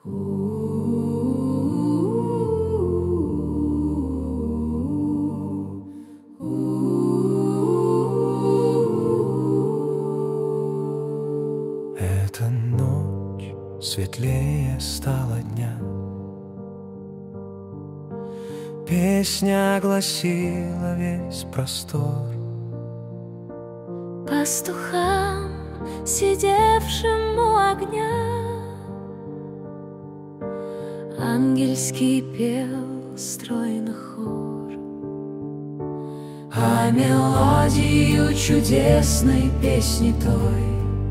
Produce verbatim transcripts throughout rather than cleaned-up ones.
Эта ночь светлее стала дня, песня огласила весь простор. Пастухам, сидевшим у огня, ангельский пел стройно хор, а мелодию чудесной песни той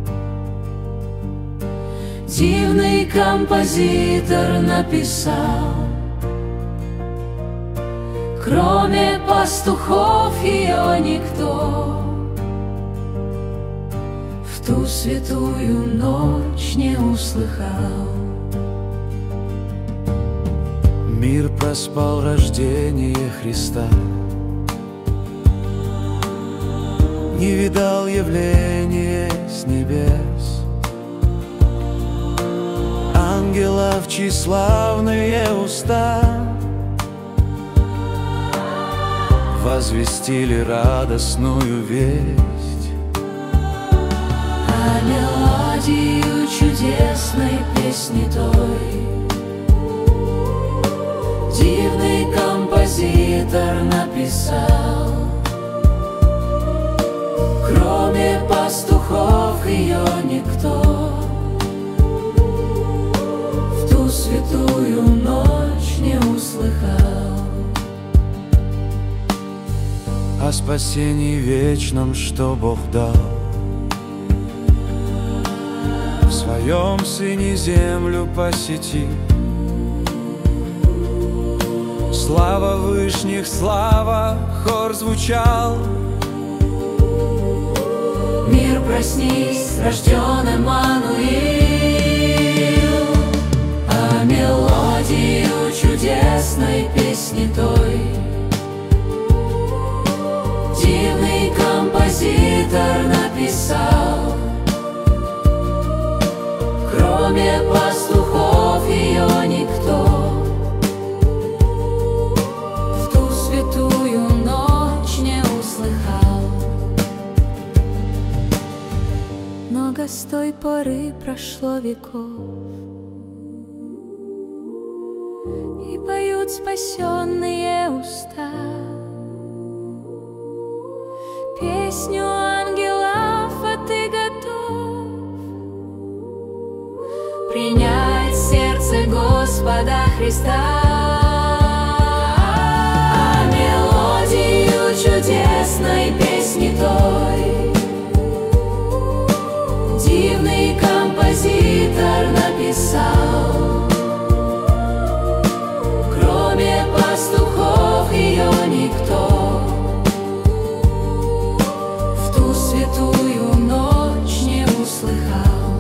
дивный композитор написал. Кроме пастухов ее никто в ту святую ночь не услыхал. Мир проспал рождение Христа, не видал явления с небес, ангелов тщеславные уста возвестили радостную весть. А мелодию чудесной песни той дивный композитор написал. Кроме пастухов ее никто в ту святую ночь не услыхал. О спасении вечном, что Бог дал в своем Сыне землю посетив. Слава вышних, слава, хор звучал. Мир, проснись, рожден Эммануил, а мелодию чудесной песни той дивный композитор написал. Кроме пастухов ее никто в ту святую ночь не услыхал. Много с той поры прошло веков, и поют спасенные уста песню ангелов, а ты готов принять сердце Господа Христа. А мелодию чудесной песни той дивный композитор написал. Кроме пастухов ее никто святую ночь не услыхал.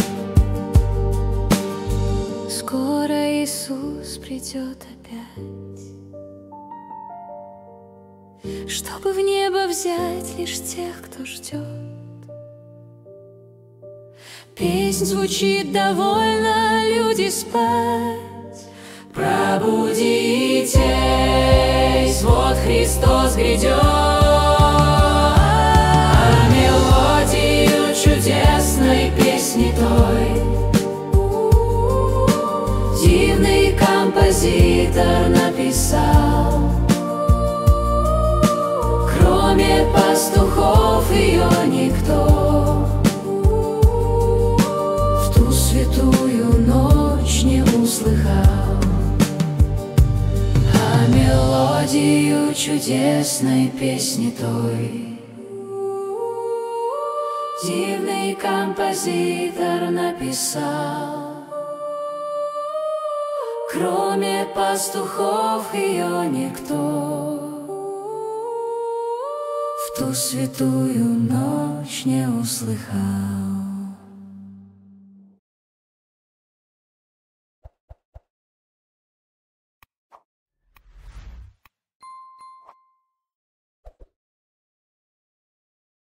Скоро Иисус придет опять, чтобы в небо взять лишь тех, кто ждет. Песнь звучит довольно, люди спать. Пробудитесь, вот Христос грядет. Чудесной песни той дивный композитор написал. Кроме пастухов ее никто в ту святую ночь не услыхал. А мелодию чудесной песни той дивный композитор написал. Кроме пастухов ее никто в ту святую ночь не услыхал.